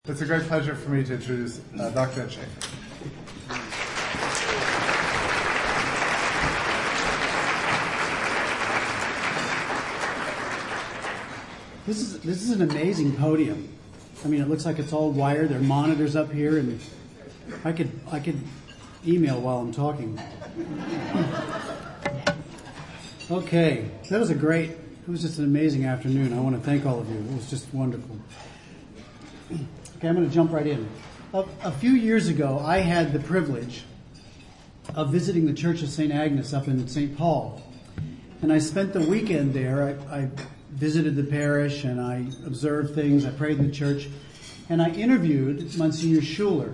It's a great pleasure for me to introduce Dr. Ed Schaefer. This is an amazing podium. I mean, it looks like it's all wired. There are monitors up here, and I could email while I'm talking. Okay, it was just an amazing afternoon. I want to thank all of you. It was just wonderful. Okay, I'm going to jump right in. A few years ago, I had the privilege of visiting the Church of St. Agnes up in St. Paul. And I spent the weekend there. I visited the parish and I observed things. I prayed in the church. And I interviewed Monsignor Schuler.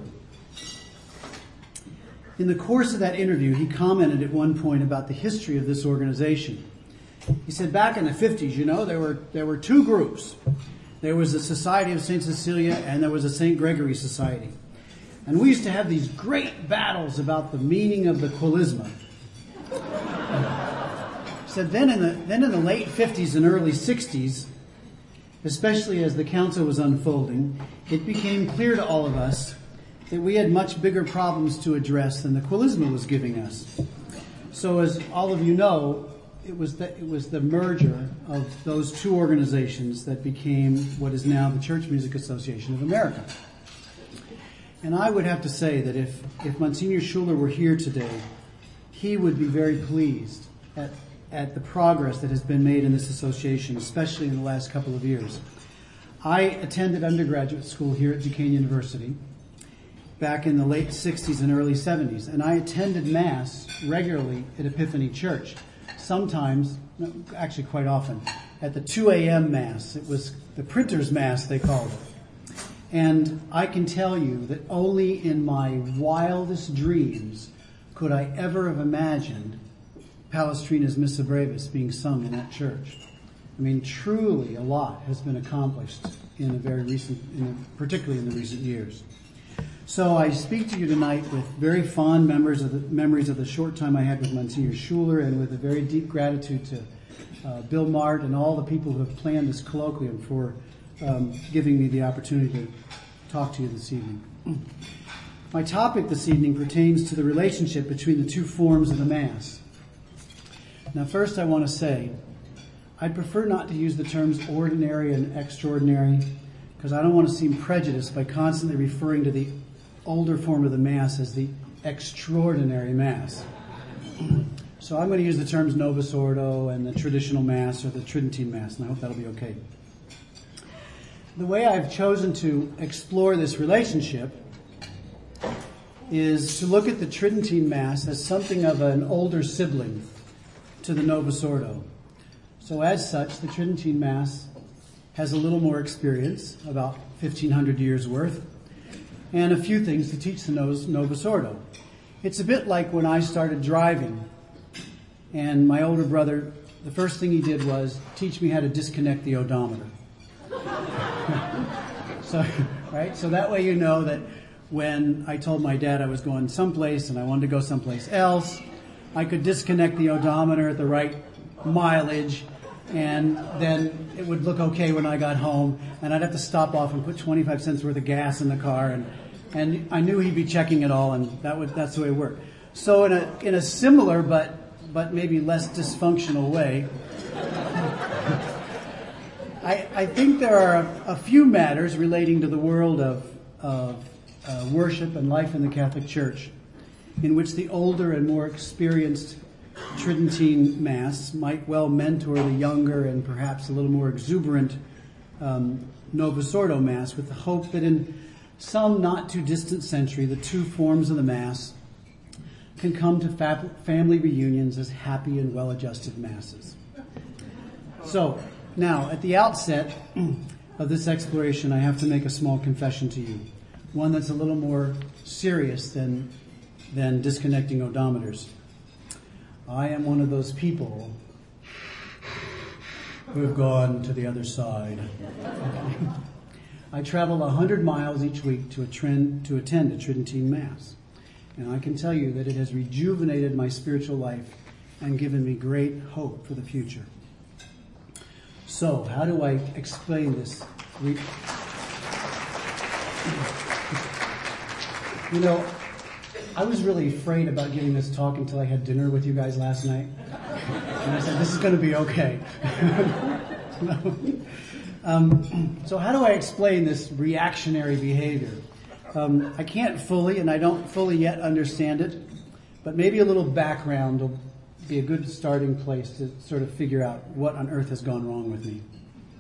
In the course of that interview, he commented at one point about the history of this organization. He said back in the 50s, there were two groups. There was the Society of St. Cecilia and there was a St. Gregory Society. And we used to have these great battles about the meaning of the Qualisma. So then in the late 50s and early 60s, especially as the council was unfolding, it became clear to all of us that we had much bigger problems to address than the Qualisma was giving us. So as all of you know, it was the merger of those two organizations that became what is now the Church Music Association of America. And I would have to say that if Monsignor Schuler were here today, he would be very pleased at the progress that has been made in this association, especially in the last couple of years. I attended undergraduate school here at Duquesne University back in the late 60s and early 70s, and I attended Mass regularly at Epiphany Church. Sometimes, actually quite often, at the 2 a.m. Mass. It was the printer's Mass, they called it. And I can tell you that only in my wildest dreams could I ever have imagined Palestrina's Missa Brevis being sung in that church. I mean, truly a lot has been accomplished particularly in the recent years. So I speak to you tonight with very fond memories of the short time I had with Monsignor Schuler, and with a very deep gratitude to Bill Mart and all the people who have planned this colloquium for giving me the opportunity to talk to you this evening. My topic this evening pertains to the relationship between the two forms of the Mass. Now, first I want to say, I'd prefer not to use the terms ordinary and extraordinary, because I don't want to seem prejudiced by constantly referring to the older form of the Mass as the extraordinary Mass. So I'm going to use the terms Novus Ordo and the traditional Mass or the Tridentine Mass, and I hope that'll be okay. The way I've chosen to explore this relationship is to look at the Tridentine Mass as something of an older sibling to the Novus Ordo. So as such, the Tridentine Mass has a little more experience, about 1,500 years worth, and a few things to teach the Novus Ordo. It's a bit like when I started driving, and my older brother, the first thing he did was teach me how to disconnect the odometer. So that way you know that when I told my dad I was going someplace and I wanted to go someplace else, I could disconnect the odometer at the right mileage, and then it would look okay when I got home, and I'd have to stop off and put 25 cents worth of gas in the car, and I knew he'd be checking it all, and that's the way it worked. So in a similar but maybe less dysfunctional way, I think there are a few matters relating to the world of worship and life in the Catholic Church in which the older and more experienced Tridentine Mass might well mentor the younger and perhaps a little more exuberant Novus Ordo Mass, with the hope that in some not too distant century, the two forms of the Mass can come to family reunions as happy and well-adjusted Masses. So, now, at the outset of this exploration, I have to make a small confession to you, one that's a little more serious than disconnecting odometers. I am one of those people who have gone to the other side. I travel 100 miles each week to attend a Tridentine Mass. And I can tell you that it has rejuvenated my spiritual life and given me great hope for the future. So, how do I explain this You know, I was really afraid about giving this talk until I had dinner with you guys last night. And I said, this is going to be okay. So how do I explain this reactionary behavior? I can't fully, and I don't fully yet understand it, but maybe a little background will be a good starting place to sort of figure out what on earth has gone wrong with me.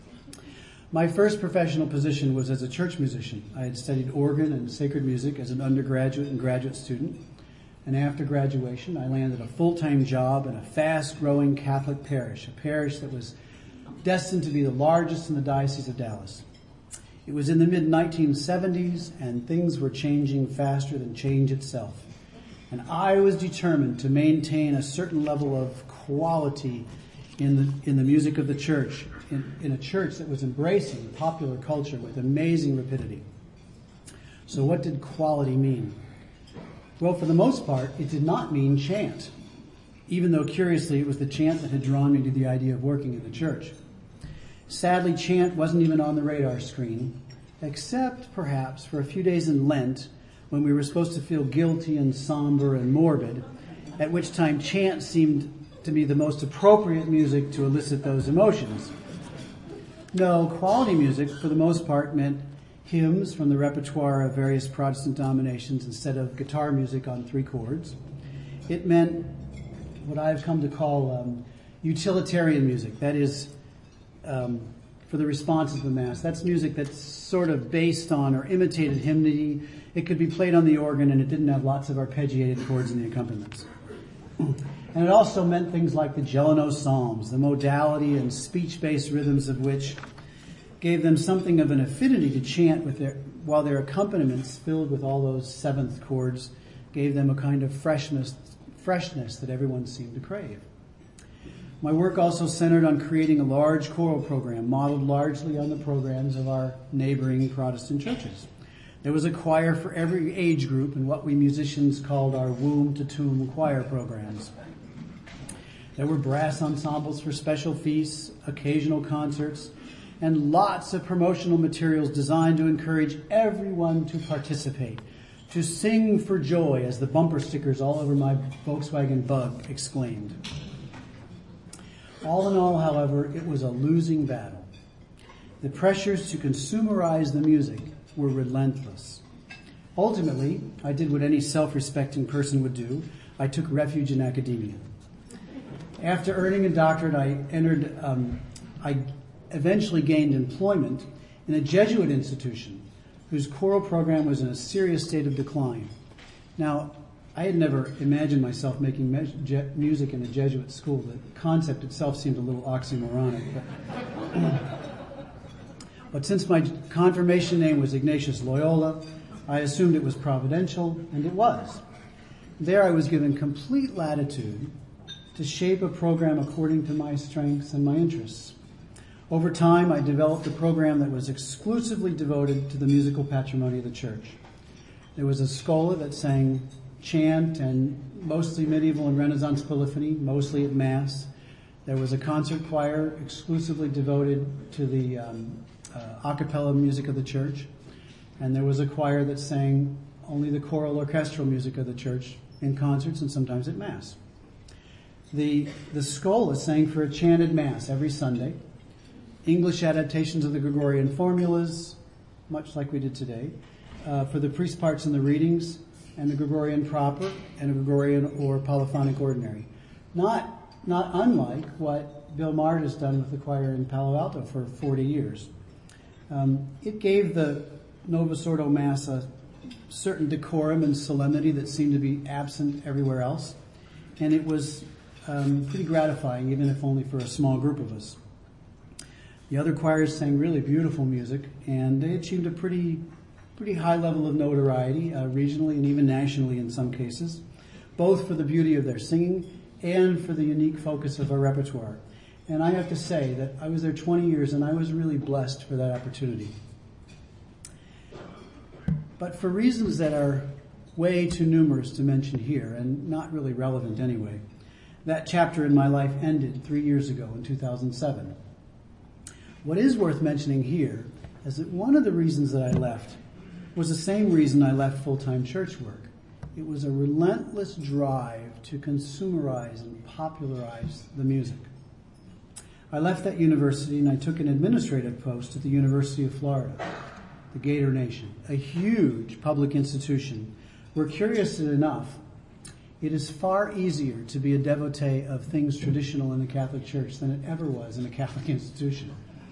My first professional position was as a church musician. I had studied organ and sacred music as an undergraduate and graduate student. And after graduation, I landed a full-time job in a fast-growing Catholic parish, a parish that was destined to be the largest in the Diocese of Dallas. It was in the mid-1970s, and things were changing faster than change itself. And I was determined to maintain a certain level of quality in the music of the church, in a church that was embracing popular culture with amazing rapidity. So what did quality mean? Well, for the most part, it did not mean chant, even though, curiously, it was the chant that had drawn me to the idea of working in the church. Sadly, chant wasn't even on the radar screen, except perhaps for a few days in Lent, when we were supposed to feel guilty and somber and morbid, at which time chant seemed to be the most appropriate music to elicit those emotions. No, quality music, for the most part, meant hymns from the repertoire of various Protestant denominations instead of guitar music on 3 chords. It meant what I've come to call utilitarian music. That is, for the responses of the Mass. That's music that's sort of based on or imitated hymnody. It could be played on the organ, and it didn't have lots of arpeggiated chords in the accompaniments. And it also meant things like the Gelano Psalms, the modality and speech-based rhythms of which gave them something of an affinity to chant with while their accompaniments, filled with all those seventh chords, gave them a kind of freshness that everyone seemed to crave. My work also centered on creating a large choral program, modeled largely on the programs of our neighboring Protestant churches. There was a choir for every age group in what we musicians called our womb-to-tomb choir programs. There were brass ensembles for special feasts, occasional concerts, and lots of promotional materials designed to encourage everyone to participate, to sing for joy, as the bumper stickers all over my Volkswagen Bug exclaimed. All in all, however, it was a losing battle. The pressures to consumerize the music were relentless. Ultimately, I did what any self-respecting person would do. I took refuge in academia. After earning a doctorate, I eventually gained employment in a Jesuit institution whose choral program was in a serious state of decline. Now, I had never imagined myself making music in a Jesuit school. The concept itself seemed a little oxymoronic. But since my confirmation name was Ignatius Loyola, I assumed it was providential, and it was. There I was given complete latitude to shape a program according to my strengths and my interests. Over time, I developed a program that was exclusively devoted to the musical patrimony of the church. There was a schola that sang chant and mostly medieval and Renaissance polyphony, mostly at Mass. There was a concert choir exclusively devoted to the a cappella music of the church. And there was a choir that sang only the choral orchestral music of the church in concerts and sometimes at Mass. The schola sang for a chanted Mass every Sunday, English adaptations of the Gregorian formulas, much like we did today, for the priest parts in the readings, and the Gregorian proper, and a Gregorian or polyphonic ordinary. Not unlike what Bill Mard has done with the choir in Palo Alto for 40 years. It gave the Novus Ordo Mass a certain decorum and solemnity that seemed to be absent everywhere else, and it was pretty gratifying, even if only for a small group of us. The other choirs sang really beautiful music, and they achieved a pretty high level of notoriety, regionally and even nationally in some cases, both for the beauty of their singing and for the unique focus of our repertoire. And I have to say that I was there 20 years, and I was really blessed for that opportunity. But for reasons that are way too numerous to mention here, and not really relevant anyway, that chapter in my life ended 3 years ago in 2007. What is worth mentioning here is that one of the reasons that I left was the same reason I left full-time church work. It was a relentless drive to consumerize and popularize the music. I left that university and I took an administrative post at the University of Florida, the Gator Nation, a huge public institution where, curiously enough, it is far easier to be a devotee of things traditional in the Catholic Church than it ever was in a Catholic institution.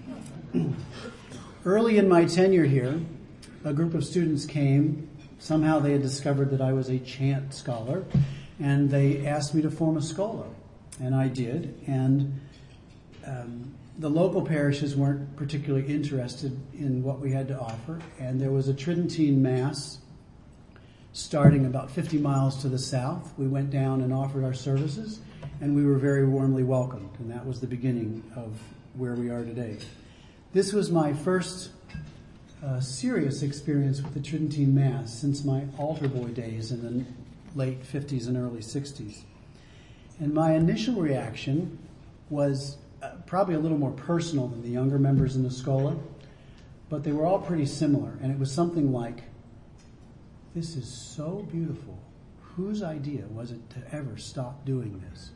Early in my tenure here, a group of students came. Somehow they had discovered that I was a chant scholar, and they asked me to form a schola, and I did. And the local parishes weren't particularly interested in what we had to offer, and there was a Tridentine Mass starting about 50 miles to the south. We went down and offered our services, and we were very warmly welcomed, and that was the beginning of where we are today. This was my first serious experience with the Tridentine Mass since my altar boy days in the late 50s and early 60s. And my initial reaction was probably a little more personal than the younger members in the Schola, but they were all pretty similar. And it was something like, this is so beautiful. Whose idea was it to ever stop doing this?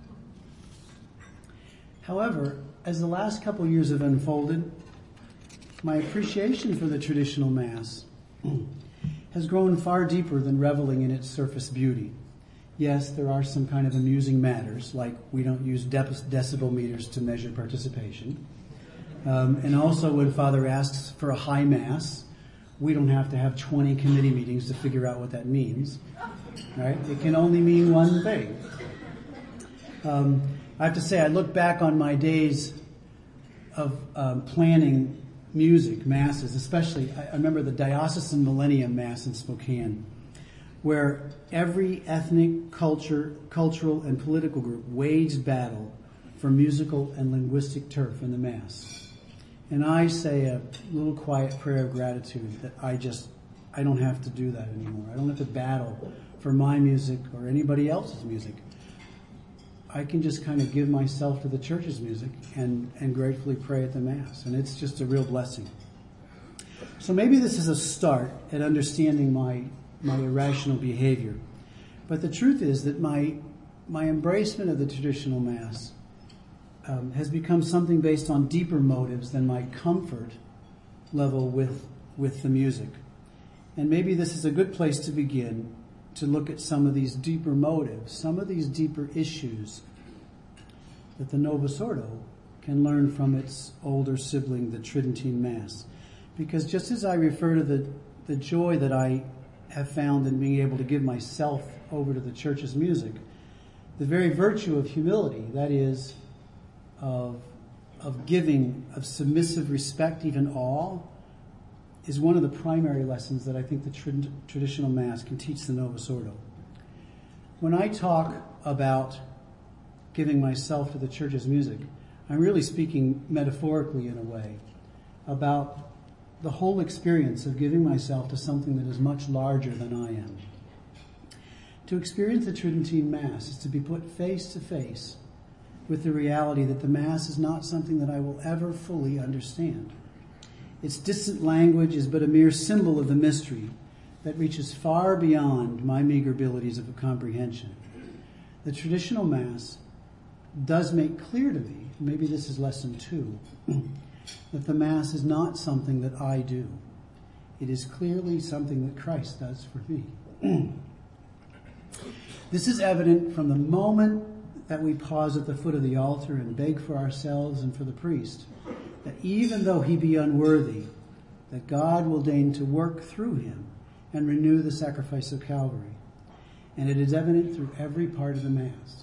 However, as the last couple of years have unfolded, my appreciation for the traditional Mass has grown far deeper than reveling in its surface beauty. Yes, there are some kind of amusing matters, like we don't use decibel meters to measure participation. And also when Father asks for a high Mass, we don't have to have 20 committee meetings to figure out what that means. Right? It can only mean one thing. I have to say, I look back on my days of planning music, masses, especially, I remember the Diocesan Millennium Mass in Spokane, where every ethnic, cultural, and political group waged battle for musical and linguistic turf in the Mass. And I say a little quiet prayer of gratitude that I don't have to do that anymore. I don't have to battle for my music or anybody else's music. I can just kind of give myself to the church's music and gratefully pray at the Mass. And it's just a real blessing. So maybe this is a start at understanding my irrational behavior. But the truth is that my embracement of the traditional Mass has become something based on deeper motives than my comfort level with the music. And maybe this is a good place to begin to look at some of these deeper motives, some of these deeper issues that the Novus Ordo can learn from its older sibling, the Tridentine Mass. Because just as I refer to the joy that I have found in being able to give myself over to the church's music, the very virtue of humility, that is, of giving, of submissive respect, even awe, is one of the primary lessons that I think the traditional Mass can teach the Novus Ordo. When I talk about giving myself to the church's music, I'm really speaking metaphorically in a way about the whole experience of giving myself to something that is much larger than I am. To experience the Tridentine Mass is to be put face to face with the reality that the Mass is not something that I will ever fully understand. Its distant language is but a mere symbol of the mystery that reaches far beyond my meager abilities of comprehension. The traditional Mass does make clear to me, maybe this is lesson 2, that the Mass is not something that I do. It is clearly something that Christ does for me. This is evident from the moment that we pause at the foot of the altar and beg for ourselves and for the priest, that even though he be unworthy, that God will deign to work through him and renew the sacrifice of Calvary. And it is evident through every part of the Mass.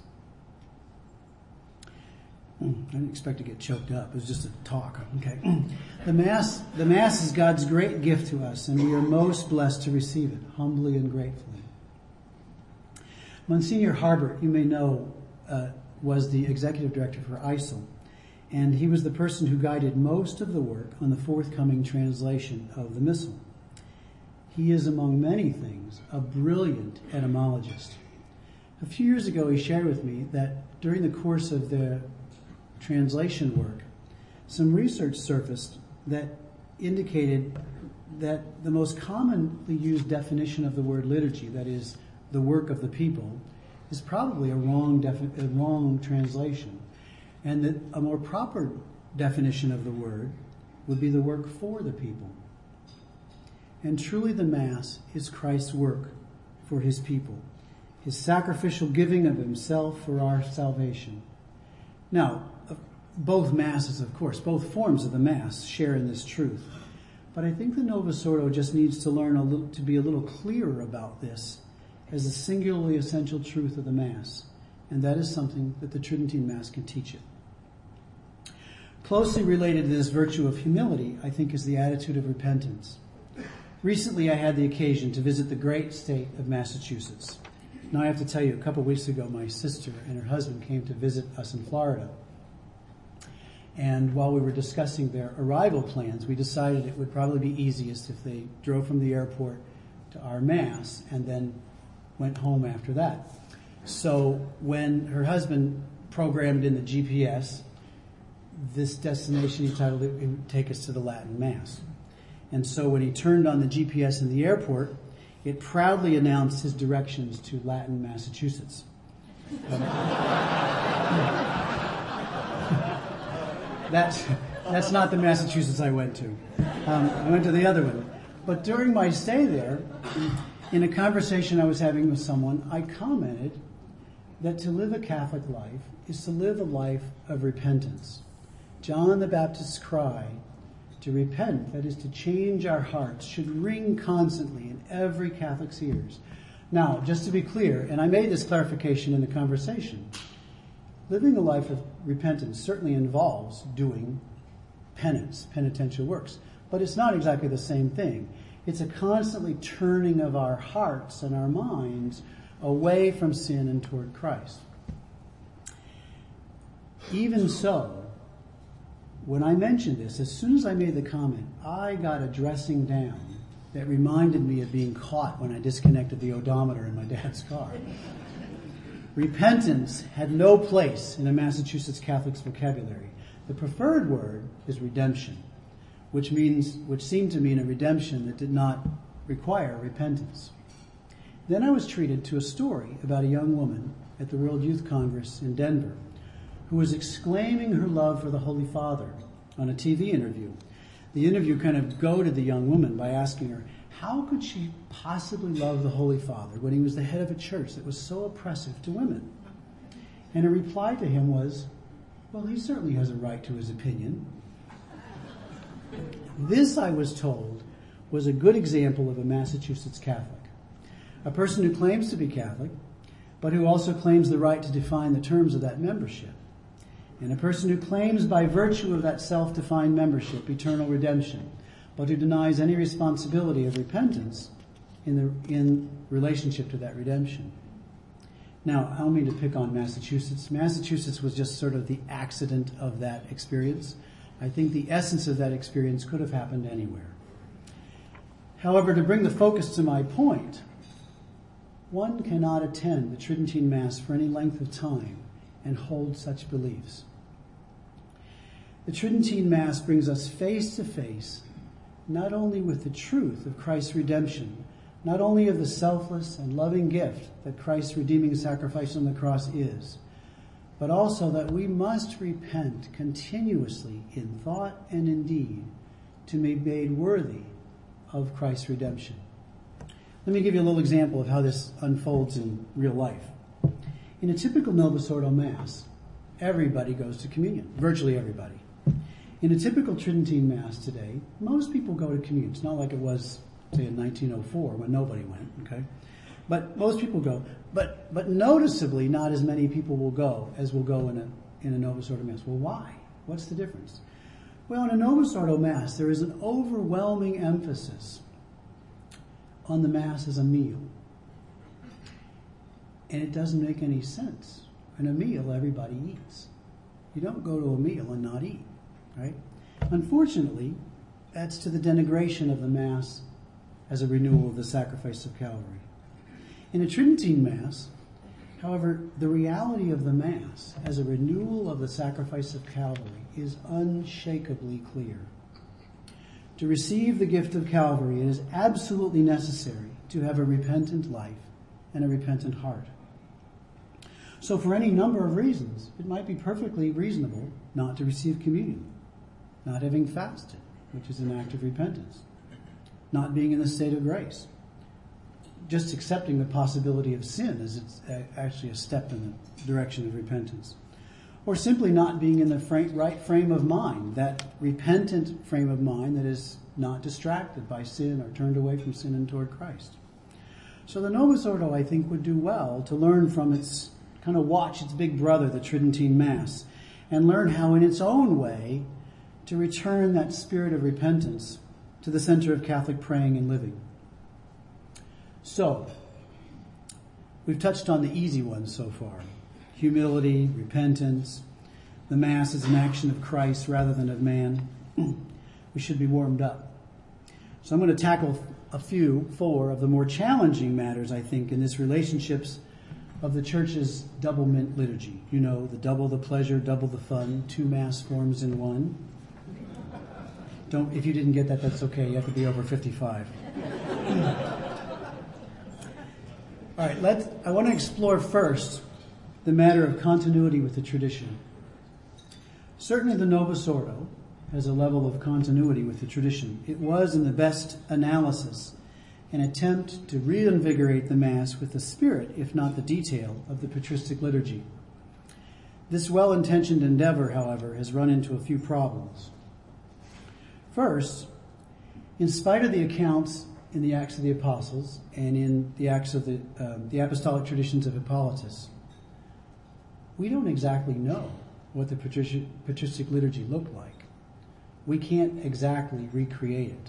I didn't expect to get choked up. It was just a talk. Okay. The Mass is God's great gift to us, and we are most blessed to receive it, humbly and gratefully. Monsignor Harbert, you may know, was the executive director for ISIL, and he was the person who guided most of the work on the forthcoming translation of the Missal. He is, among many things, a brilliant etymologist. A few years ago, he shared with me that during the course of the translation work, some research surfaced that indicated that the most commonly used definition of the word liturgy, that is, the work of the people, is probably a wrong translation. And that a more proper definition of the word would be the work for the people. And truly the Mass is Christ's work for his people, his sacrificial giving of himself for our salvation. Now, both Masses, of course, both forms of the Mass share in this truth. But I think the Novus Ordo just needs to learn to be a little clearer about this as a singularly essential truth of the Mass. And that is something that the Tridentine Mass can teach it. Closely related to this virtue of humility, I think, is the attitude of repentance. Recently, I had the occasion to visit the great state of Massachusetts. Now, I have to tell you, a couple of weeks ago, my sister and her husband came to visit us in Florida. And while we were discussing their arrival plans, we decided it would probably be easiest if they drove from the airport to our Mass and then went home after that. So when her husband programmed in the GPS, this destination, he titled it would take us to the Latin Mass. And so when he turned on the GPS in the airport, it proudly announced his directions to Latin, Massachusetts. That's not the Massachusetts I went to. I went to the other one. But during my stay there, in a conversation I was having with someone, I commented that to live a Catholic life is to live a life of repentance. John the Baptist's cry to repent, that is to change our hearts, should ring constantly in every Catholic's ears. Now, just to be clear, and I made this clarification in the conversation, living a life of repentance certainly involves doing penance, penitential works, but it's not exactly the same thing. It's a constantly turning of our hearts and our minds away from sin and toward Christ. Even so, when I mentioned this, as soon as I made the comment, I got a dressing down that reminded me of being caught when I disconnected the odometer in my dad's car. Repentance had no place in a Massachusetts Catholic's vocabulary. The preferred word is redemption, which seemed to mean a redemption that did not require repentance. Then I was treated to a story about a young woman at the World Youth Congress in Denver who was exclaiming her love for the Holy Father on a TV interview. The interview kind of goaded the young woman by asking her, how could she possibly love the Holy Father when he was the head of a church that was so oppressive to women? And her reply to him was, well, he certainly has a right to his opinion. This, I was told, was a good example of a Massachusetts Catholic. A person who claims to be Catholic, but who also claims the right to define the terms of that membership. And a person who claims by virtue of that self-defined membership eternal redemption, but who denies any responsibility of repentance in relationship to that redemption. Now, I don't mean to pick on Massachusetts. Massachusetts was just sort of the accident of that experience. I think the essence of that experience could have happened anywhere. However, to bring the focus to my point, one cannot attend the Tridentine Mass for any length of time and hold such beliefs. The Tridentine Mass brings us face to face not only with the truth of Christ's redemption, not only of the selfless and loving gift that Christ's redeeming sacrifice on the cross is, but also that we must repent continuously in thought and in deed to be made worthy of Christ's redemption. Let me give you a little example of how this unfolds in real life. In a typical Novus Ordo Mass, everybody goes to communion, virtually everybody. In a typical Tridentine Mass today, most people go to communion. It's not like it was, say, in 1904 when nobody went, okay? But most people go. But noticeably, not as many people will go as will go in a Novus Ordo Mass. Well, why? What's the difference? Well, in a Novus Ordo Mass, there is an overwhelming emphasis on the Mass as a meal. And it doesn't make any sense. In a meal, everybody eats. You don't go to a meal and not eat, right? Unfortunately, that's to the denigration of the Mass as a renewal of the sacrifice of Calvary. In a Tridentine Mass, however, the reality of the Mass as a renewal of the sacrifice of Calvary is unshakably clear. To receive the gift of Calvary, it is absolutely necessary to have a repentant life and a repentant heart. So for any number of reasons, it might be perfectly reasonable not to receive communion, not having fasted, which is an act of repentance, not being in the state of grace, just accepting the possibility of sin as it's actually a step in the direction of repentance, or simply not being in the right frame of mind, that repentant frame of mind that is not distracted by sin or turned away from sin and toward Christ. So the Novus Ordo, I think, would do well to learn from its, kind of watch its big brother, the Tridentine Mass, and learn how in its own way to return that spirit of repentance to the center of Catholic praying and living. So, we've touched on the easy ones so far. Humility, repentance, the Mass is an action of Christ rather than of man. We should be warmed up. So I'm going to tackle four of the more challenging matters, I think, in this relationships of the Church's double mint liturgy. You know, the double the pleasure, double the fun, 2 Mass forms in one. If you didn't get that, that's okay. You have to be over 55. All right, I want to explore first the matter of continuity with the tradition. Certainly the Novus Ordo has a level of continuity with the tradition. It was, in the best analysis, an attempt to reinvigorate the Mass with the spirit, if not the detail, of the patristic liturgy. This well-intentioned endeavor, however, has run into a few problems. First, in spite of the accounts in the Acts of the Apostles and in the Acts of the apostolic traditions of Hippolytus, we don't exactly know what the patristic liturgy looked like. We can't exactly recreate it.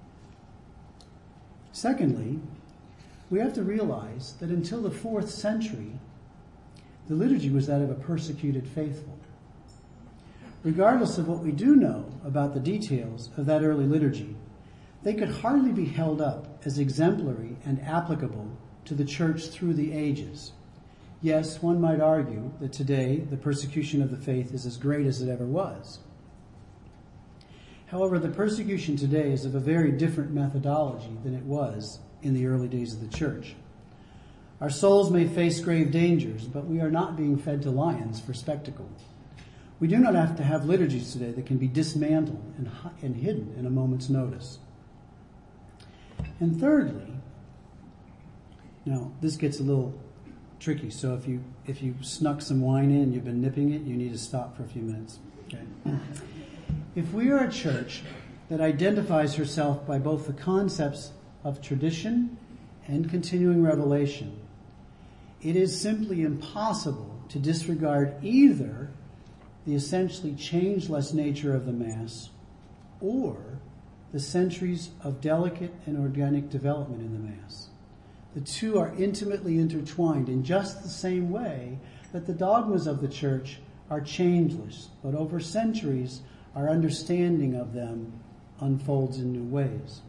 Secondly, we have to realize that until the 4th century, the liturgy was that of a persecuted faithful. Regardless of what we do know about the details of that early liturgy, they could hardly be held up as exemplary and applicable to the Church through the ages. Yes, one might argue that today the persecution of the faith is as great as it ever was. However, the persecution today is of a very different methodology than it was in the early days of the Church. Our souls may face grave dangers, but we are not being fed to lions for spectacle. We do not have to have liturgies today that can be dismantled and hidden in a moment's notice. And thirdly, now this gets a little tricky, so if you snuck some wine in and you've been nipping it, you need to stop for a few minutes. Okay. If we are a church that identifies herself by both the concepts of tradition and continuing revelation, it is simply impossible to disregard either the essentially changeless nature of the Mass or the centuries of delicate and organic development in the Mass. The two are intimately intertwined in just the same way that the dogmas of the Church are changeless, but over centuries our understanding of them unfolds in new ways.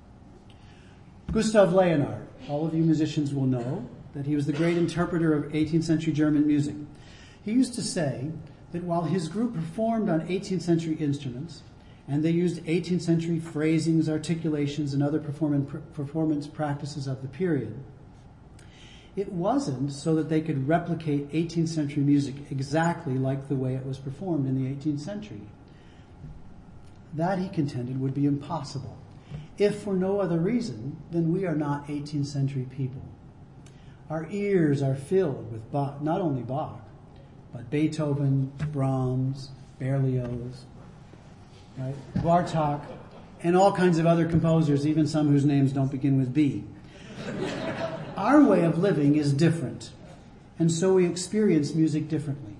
Gustav Leonhardt, all of you musicians will know that he was the great interpreter of 18th century German music. He used to say that while his group performed on 18th century instruments, and they used 18th century phrasings, articulations, and other performance practices of the period, it wasn't so that they could replicate 18th century music exactly like the way it was performed in the 18th century. That, he contended, would be impossible. If for no other reason, then we are not 18th century people. Our ears are filled with Bach, not only Bach, but Beethoven, Brahms, Berlioz, right? Bartok, and all kinds of other composers, even some whose names don't begin with B. Our way of living is different, and so we experience music differently.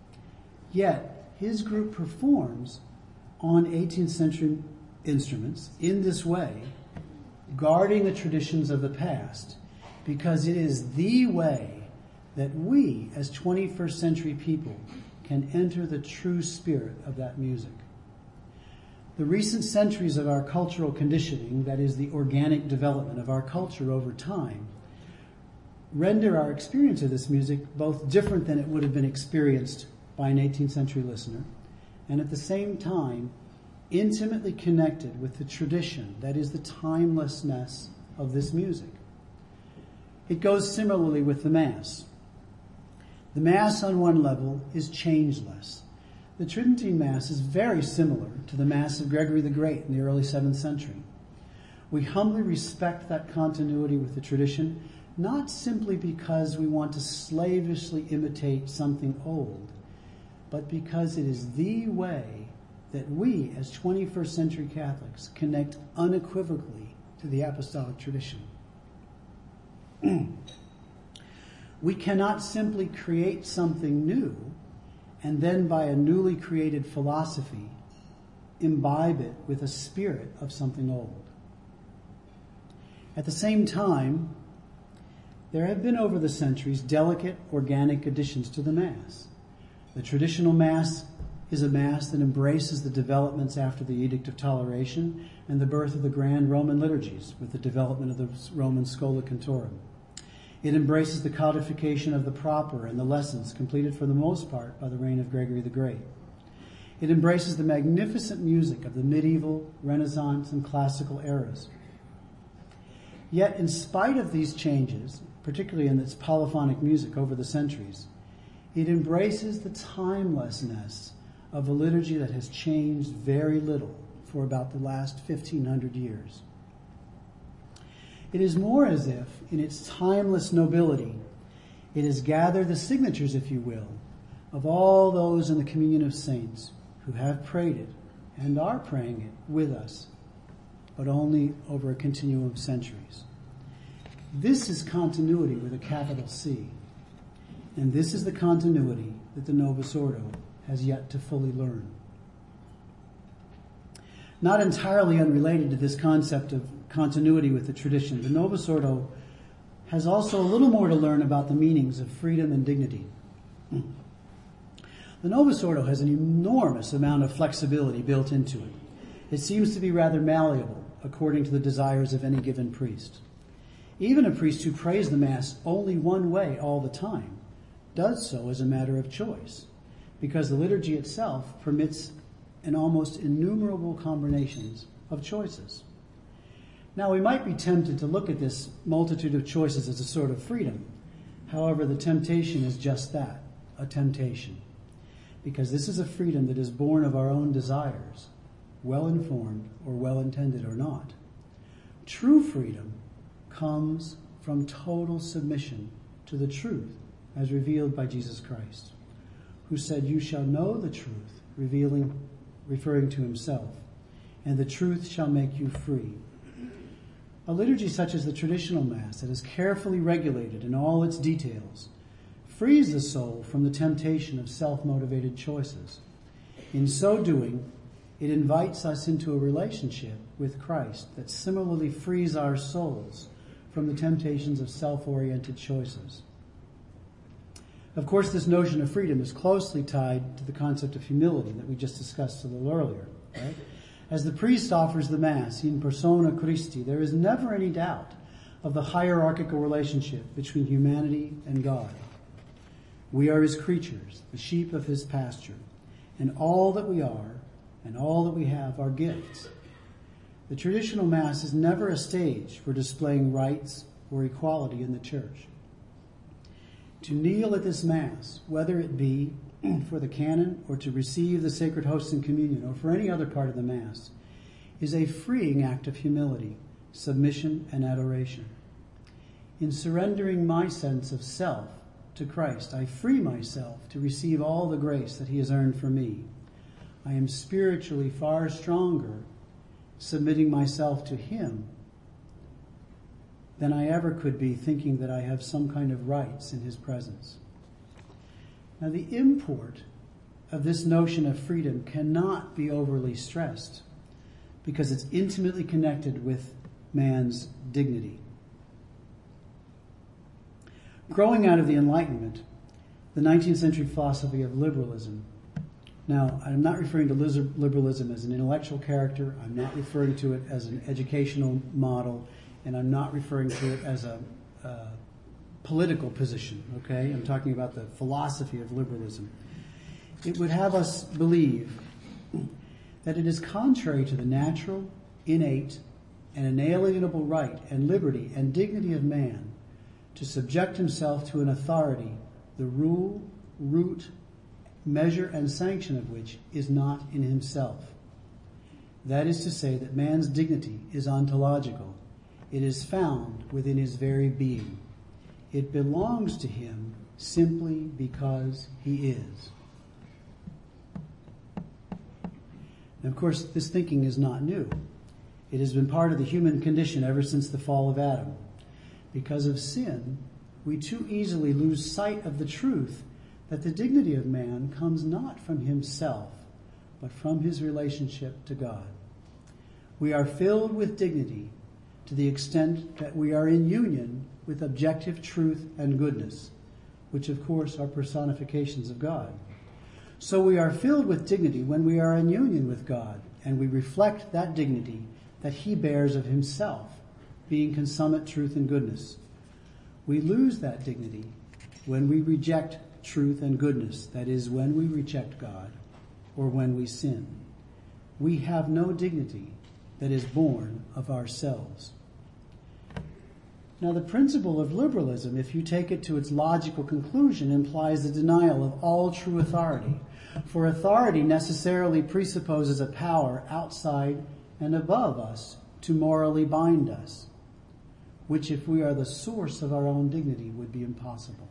Yet, his group performs on 18th century instruments in this way, guarding the traditions of the past, because it is the way that we, as 21st century people, can enter the true spirit of that music. The recent centuries of our cultural conditioning, that is the organic development of our culture over time, render our experience of this music both different than it would have been experienced by an 18th century listener, and at the same time intimately connected with the tradition that is the timelessness of this music. It goes similarly with the Mass. The Mass on one level is changeless. The Tridentine Mass is very similar to the Mass of Gregory the Great in the early 7th century. We humbly respect that continuity with the tradition, not simply because we want to slavishly imitate something old, but because it is the way that we, as 21st century Catholics, connect unequivocally to the apostolic tradition. We cannot simply create something new and then, by a newly created philosophy, imbibe it with a spirit of something old. At the same time, there have been over the centuries delicate, organic additions to the Mass. The traditional Mass is a Mass that embraces the developments after the Edict of Toleration and the birth of the grand Roman liturgies with the development of the Roman Schola Cantorum. It embraces the codification of the proper and the lessons completed for the most part by the reign of Gregory the Great. It embraces the magnificent music of the medieval, Renaissance, and classical eras. Yet, in spite of these changes, particularly in its polyphonic music over the centuries, it embraces the timelessness of a liturgy that has changed very little for about the last 1,500 years. It is more as if, in its timeless nobility, it has gathered the signatures, if you will, of all those in the communion of saints who have prayed it and are praying it with us, but only over a continuum of centuries. This is continuity with a capital C, and this is the continuity that the Novus Ordo has yet to fully learn. Not entirely unrelated to this concept of continuity with the tradition, the Novus Ordo has also a little more to learn about the meanings of freedom and dignity. The Novus Ordo has an enormous amount of flexibility built into it. It seems to be rather malleable according to the desires of any given priest. Even a priest who prays the Mass only one way all the time does so as a matter of choice, because the liturgy itself permits an almost innumerable combinations of choices. Now, we might be tempted to look at this multitude of choices as a sort of freedom. However, the temptation is just that, a temptation. Because this is a freedom that is born of our own desires, well-informed or well-intended or not. True freedom comes from total submission to the truth as revealed by Jesus Christ, who said, "You shall know the truth," referring to himself, "and the truth shall make you free." A liturgy such as the traditional Mass that is carefully regulated in all its details frees the soul from the temptation of self-motivated choices. In so doing, it invites us into a relationship with Christ that similarly frees our souls from the temptations of self-oriented choices. Of course, this notion of freedom is closely tied to the concept of humility that we just discussed a little earlier, right? As the priest offers the Mass in persona Christi, there is never any doubt of the hierarchical relationship between humanity and God. We are his creatures, the sheep of his pasture, and all that we are and all that we have are gifts. The traditional Mass is never a stage for displaying rights or equality in the church. To kneel at this Mass, whether it be for the canon or to receive the sacred hosts and communion or for any other part of the Mass, is a freeing act of humility, submission, and adoration. In surrendering my sense of self to Christ, I free myself to receive all the grace that he has earned for me. I am spiritually far stronger submitting myself to him than I ever could be thinking that I have some kind of rights in his presence. Now, the import of this notion of freedom cannot be overly stressed because it's intimately connected with man's dignity. Growing out of the Enlightenment, the 19th century philosophy of liberalism. Now, I'm not referring to liberalism as an intellectual character. I'm not referring to it as an educational model. And I'm not referring to it as a political position, okay? I'm talking about the philosophy of liberalism. It would have us believe that it is contrary to the natural, innate, and inalienable right and liberty and dignity of man to subject himself to an authority, the rule, root, measure, and sanction of which is not in himself. That is to say that man's dignity is ontological. It is found within his very being. It belongs to him simply because he is. And of course, this thinking is not new. It has been part of the human condition ever since the fall of Adam. Because of sin, we too easily lose sight of the truth that the dignity of man comes not from himself, but from his relationship to God. We are filled with dignity to the extent that we are in union with objective truth and goodness, which of course are personifications of God. So we are filled with dignity when we are in union with God, and we reflect that dignity that he bears of himself, being consummate truth and goodness. We lose that dignity when we reject truth and goodness, that is, when we reject God or when we sin. We have no dignity that is born of ourselves. Now, the principle of liberalism, if you take it to its logical conclusion, implies the denial of all true authority. For authority necessarily presupposes a power outside and above us to morally bind us, which, if we are the source of our own dignity, would be impossible.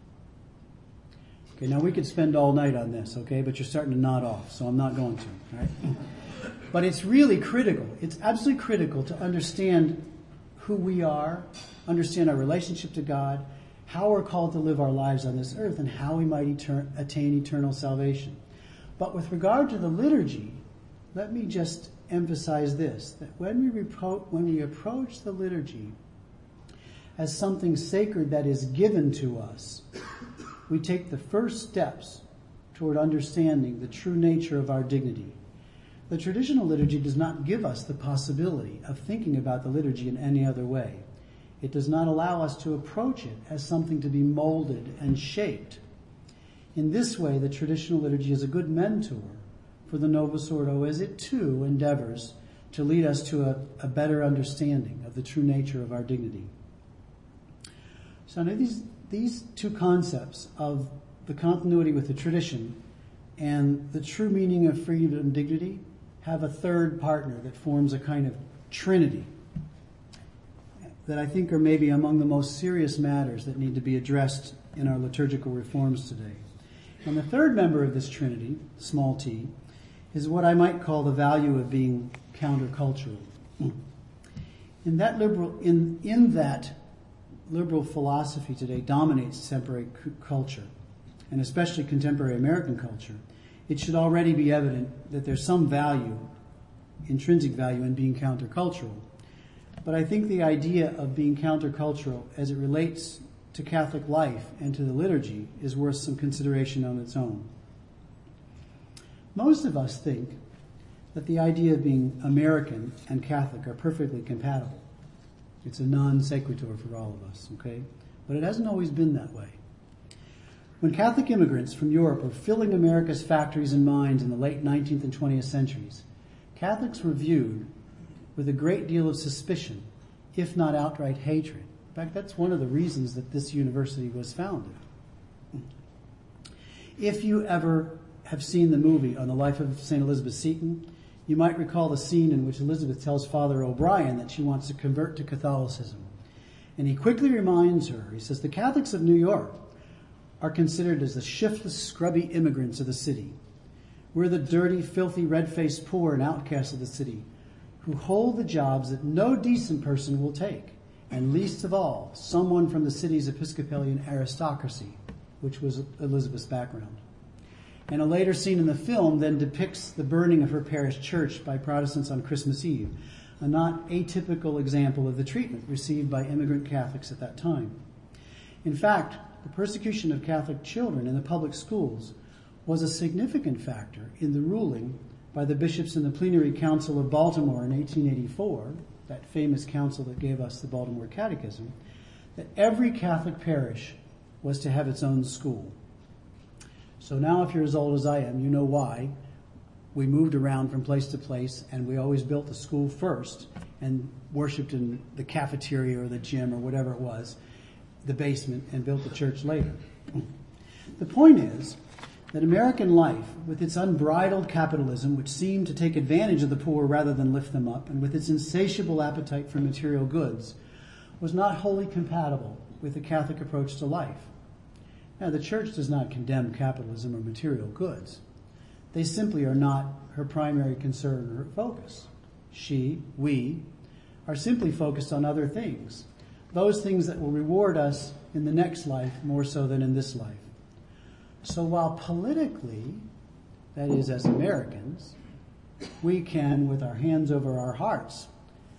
Okay, now we could spend all night on this, okay, but you're starting to nod off, so I'm not going to, all right? But it's really critical. It's absolutely critical to understand who we are, understand our relationship to God, how we're called to live our lives on this earth, and how we might attain eternal salvation. But with regard to the liturgy, let me just emphasize this, that when we approach the liturgy as something sacred that is given to us, we take the first steps toward understanding the true nature of our dignity. The traditional liturgy does not give us the possibility of thinking about the liturgy in any other way. It does not allow us to approach it as something to be molded and shaped. In this way, the traditional liturgy is a good mentor for the Novus Ordo as it too endeavors to lead us to a better understanding of the true nature of our dignity. So now these two concepts of the continuity with the tradition and the true meaning of freedom and dignity have a third partner that forms a kind of trinity that I think are maybe among the most serious matters that need to be addressed in our liturgical reforms today. And the third member of this trinity, small t, is what I might call the value of being countercultural. In that liberal philosophy today dominates contemporary culture, and especially contemporary American culture, it should already be evident that there's some value, intrinsic value, in being countercultural. But I think the idea of being countercultural as it relates to Catholic life and to the liturgy is worth some consideration on its own. Most of us think that the idea of being American and Catholic are perfectly compatible. It's a non sequitur for all of us, okay? But it hasn't always been that way. When Catholic immigrants from Europe were filling America's factories and mines in the late 19th and 20th centuries, Catholics were viewed with a great deal of suspicion, if not outright hatred. In fact, that's one of the reasons that this university was founded. If you ever have seen the movie on the life of St. Elizabeth Seton, you might recall the scene in which Elizabeth tells Father O'Brien that she wants to convert to Catholicism. And he quickly reminds her, he says, the Catholics of New York are considered as the shiftless, scrubby immigrants of the city. We're the dirty, filthy, red-faced poor and outcasts of the city who hold the jobs that no decent person will take, and least of all, someone from the city's Episcopalian aristocracy, which was Elizabeth's background. And a later scene in the film then depicts the burning of her parish church by Protestants on Christmas Eve, a not atypical example of the treatment received by immigrant Catholics at that time. In fact, the persecution of Catholic children in the public schools was a significant factor in the ruling by the bishops in the Plenary Council of Baltimore in 1884, that famous council that gave us the Baltimore Catechism, that every Catholic parish was to have its own school. So now, if you're as old as I am, you know why we moved around from place to place, and we always built the school first and worshipped in the cafeteria or the gym or whatever it was, the basement, and built the church later. The point is that American life, with its unbridled capitalism, which seemed to take advantage of the poor rather than lift them up, and with its insatiable appetite for material goods, was not wholly compatible with the Catholic approach to life. Now, the church does not condemn capitalism or material goods. They simply are not her primary concern or her focus. We, are simply focused on other things, those things that will reward us in the next life more so than in this life. So while politically, that is as Americans, we can, with our hands over our hearts,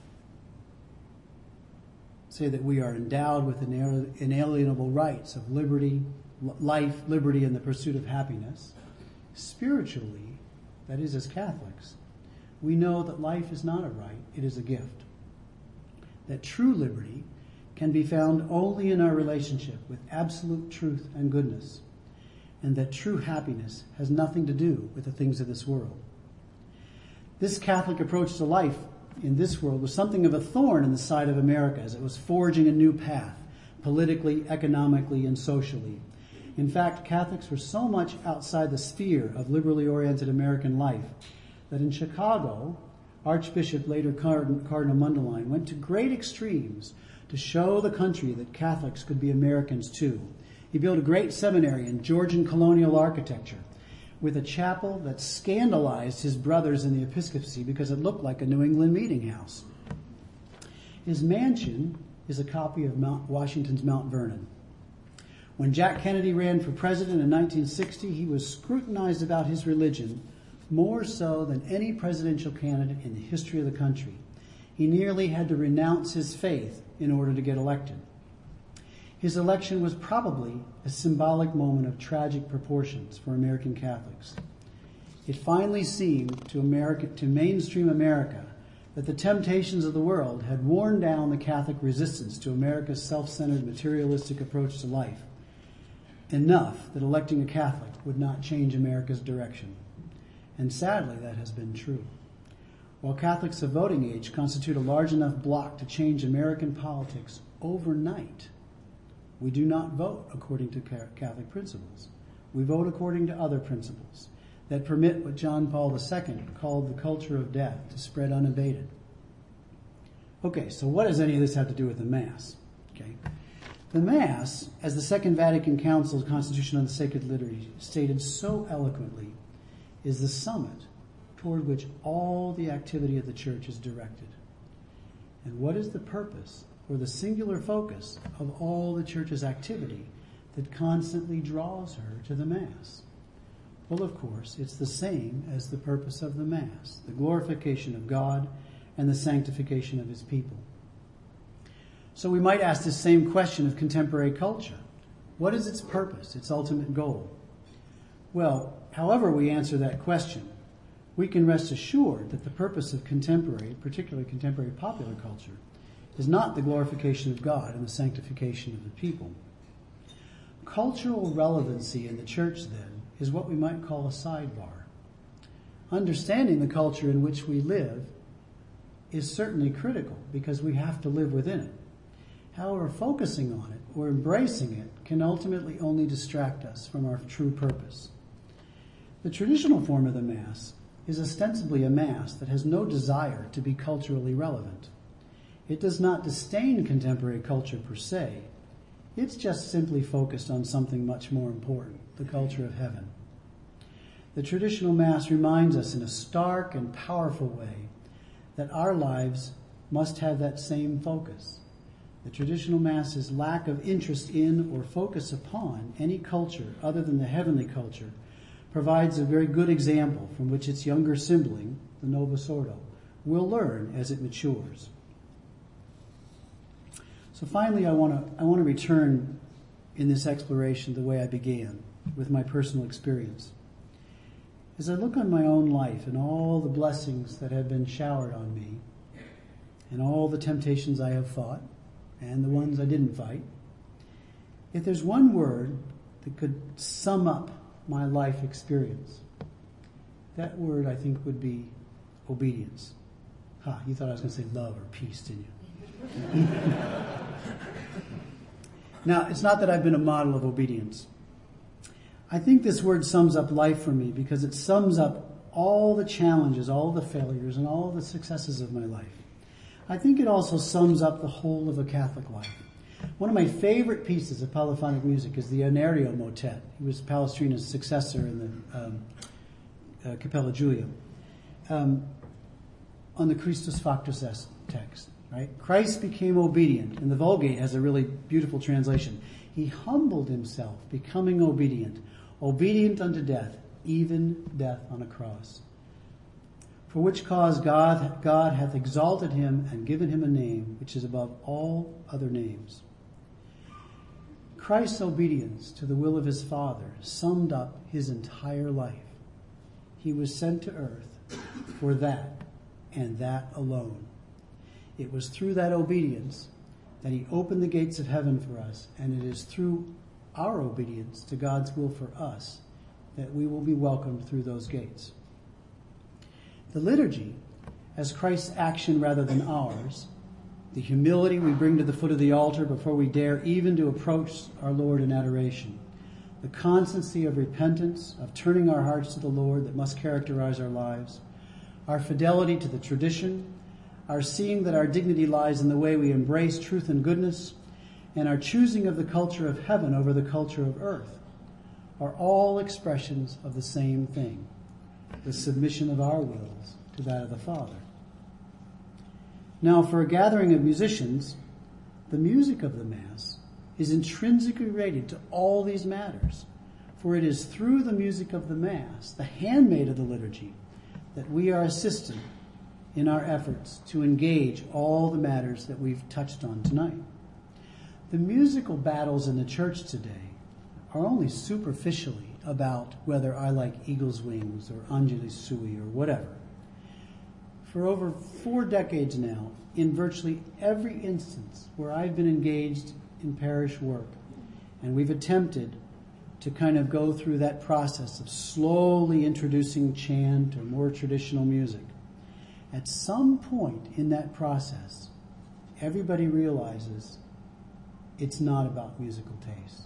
say that we are endowed with inalienable rights of liberty, life, liberty, and the pursuit of happiness, spiritually, that is as Catholics, we know that life is not a right, it is a gift. That true liberty can be found only in our relationship with absolute truth and goodness, and that true happiness has nothing to do with the things of this world. This Catholic approach to life in this world was something of a thorn in the side of America as it was forging a new path, politically, economically, and socially. In fact, Catholics were so much outside the sphere of liberally oriented American life that in Chicago, Archbishop, later Cardinal Mundelein, went to great extremes to show the country that Catholics could be Americans too. He built a great seminary in Georgian colonial architecture with a chapel that scandalized his brothers in the episcopacy because it looked like a New England meeting house. His mansion is a copy of Washington's Mount Vernon. When Jack Kennedy ran for president in 1960, he was scrutinized about his religion more so than any presidential candidate in the history of the country. He nearly had to renounce his faith in order to get elected. His election was probably a symbolic moment of tragic proportions for American Catholics. It finally seemed to mainstream America that the temptations of the world had worn down the Catholic resistance to America's self-centered materialistic approach to life, enough that electing a Catholic would not change America's direction. And sadly, that has been true. While Catholics of voting age constitute a large enough bloc to change American politics overnight, we do not vote according to Catholic principles. We vote according to other principles that permit what John Paul II called the culture of death to spread unabated. Okay, so what does any of this have to do with the Mass? Okay, the Mass, as the Second Vatican Council's Constitution on the Sacred Liturgy stated so eloquently, is the summit toward which all the activity of the Church is directed. And what is the purpose or the singular focus of all the Church's activity that constantly draws her to the Mass? Well, of course, it's the same as the purpose of the Mass, the glorification of God and the sanctification of His people. So we might ask this same question of contemporary culture. What is its purpose, its ultimate goal? Well, however we answer that question, we can rest assured that the purpose of contemporary, particularly contemporary popular culture, is not the glorification of God and the sanctification of the people. Cultural relevancy in the Church, then, is what we might call a sidebar. Understanding the culture in which we live is certainly critical because we have to live within it. However, focusing on it or embracing it can ultimately only distract us from our true purpose. The traditional form of the Mass is ostensibly a Mass that has no desire to be culturally relevant. It does not disdain contemporary culture per se. It's just simply focused on something much more important, the culture of heaven. The traditional Mass reminds us in a stark and powerful way that our lives must have that same focus. The traditional Mass's lack of interest in or focus upon any culture other than the heavenly culture provides a very good example from which its younger sibling, the Novus Ordo, will learn as it matures. So finally, I want to return in this exploration the way I began, with my personal experience. As I look on my own life and all the blessings that have been showered on me, and all the temptations I have fought, and the ones I didn't fight, if there's one word that could sum up my life experience, That word, I think, would be obedience. You thought I was going to say love or peace, didn't you? Now, it's not that I've been a model of obedience. I think this word sums up life for me because it sums up all the challenges, all the failures, and all the successes of my life. I think it also sums up the whole of a Catholic life. One of my favorite pieces of polyphonic music is the Anerio motet. He was Palestrina's successor in the Capella Julia. On the Christus Factus Est text, right? Christ became obedient, and the Vulgate has a really beautiful translation. He humbled himself, becoming obedient unto death, even death on a cross. For which cause God hath exalted him and given him a name which is above all other names. Christ's obedience to the will of his Father summed up his entire life. He was sent to earth for that and that alone. It was through that obedience that he opened the gates of heaven for us, and it is through our obedience to God's will for us that we will be welcomed through those gates. The liturgy, as Christ's action rather than ours, the humility we bring to the foot of the altar before we dare even to approach our Lord in adoration, the constancy of repentance, of turning our hearts to the Lord that must characterize our lives, our fidelity to the tradition, our seeing that our dignity lies in the way we embrace truth and goodness, and our choosing of the culture of heaven over the culture of earth, are all expressions of the same thing, the submission of our wills to that of the Father. Now, for a gathering of musicians, the music of the Mass is intrinsically related to all these matters, for it is through the music of the Mass, the handmaid of the liturgy, that we are assisted in our efforts to engage all the matters that we've touched on tonight. The musical battles in the church today are only superficially about whether I like Eagle's Wings or Angelus Sui or whatever. For over 4 decades now, in virtually every instance where I've been engaged in parish work, and we've attempted to kind of go through that process of slowly introducing chant or more traditional music, at some point in that process, everybody realizes it's not about musical taste.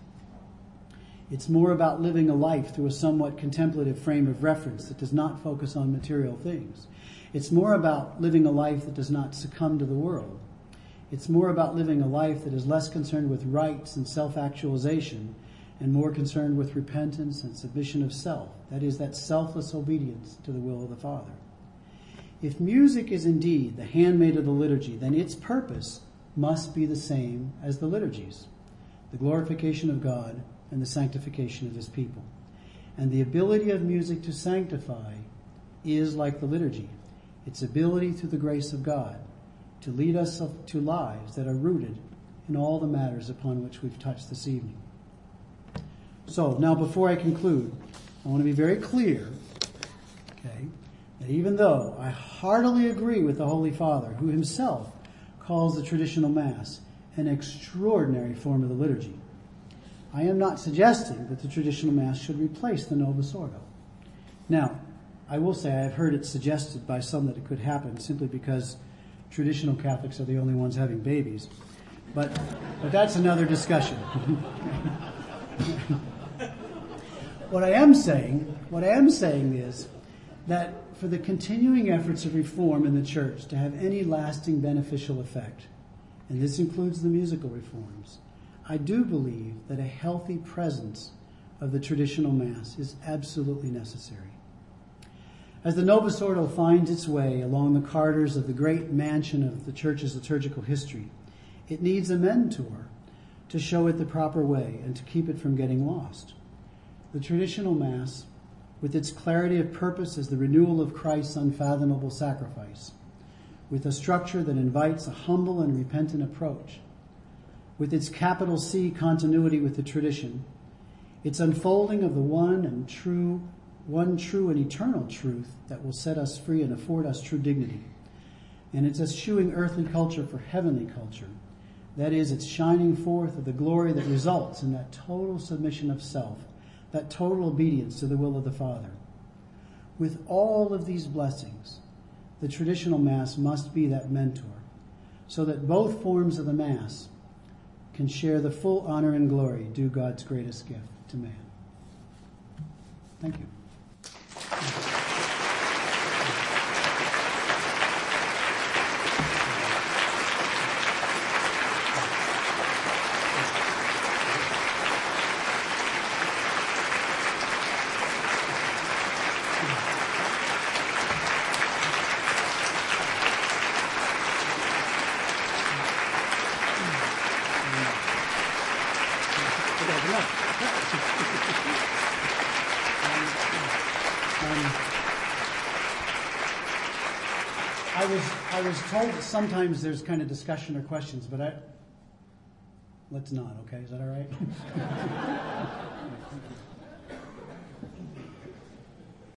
It's more about living a life through a somewhat contemplative frame of reference that does not focus on material things. It's more about living a life that does not succumb to the world. It's more about living a life that is less concerned with rights and self-actualization and more concerned with repentance and submission of self. That is, that selfless obedience to the will of the Father. If music is indeed the handmaid of the liturgy, then its purpose must be the same as the liturgies, the glorification of God and the sanctification of his people. And the ability of music to sanctify is like the liturgy, its ability through the grace of God to lead us to lives that are rooted in all the matters upon which we've touched this evening. So now before I conclude, I want to be very clear, that even though I heartily agree with the Holy Father, who himself calls the traditional Mass an extraordinary form of the liturgy, I am not suggesting that the traditional Mass should replace the Novus Ordo. Now, I will say I've heard it suggested by some that it could happen simply because traditional Catholics are the only ones having babies. But that's another discussion. What I am saying is that for the continuing efforts of reform in the Church to have any lasting beneficial effect, and this includes the musical reforms, I do believe that a healthy presence of the traditional Mass is absolutely necessary. As the Novus Ordo finds its way along the corridors of the great mansion of the Church's liturgical history, it needs a mentor to show it the proper way and to keep it from getting lost. The traditional Mass, with its clarity of purpose as the renewal of Christ's unfathomable sacrifice, with a structure that invites a humble and repentant approach, with its capital C continuity with the tradition, its unfolding of the one true and eternal truth that will set us free and afford us true dignity, and its eschewing earthly culture for heavenly culture, that is, its shining forth of the glory that results in that total submission of self, that total obedience to the will of the Father. With all of these blessings, the traditional Mass must be that mentor, so that both forms of the Mass can share the full honor and glory due God's greatest gift to man. Thank you. I was told that sometimes there's kind of discussion or questions, but let's not, okay? Is that all right? Thank you.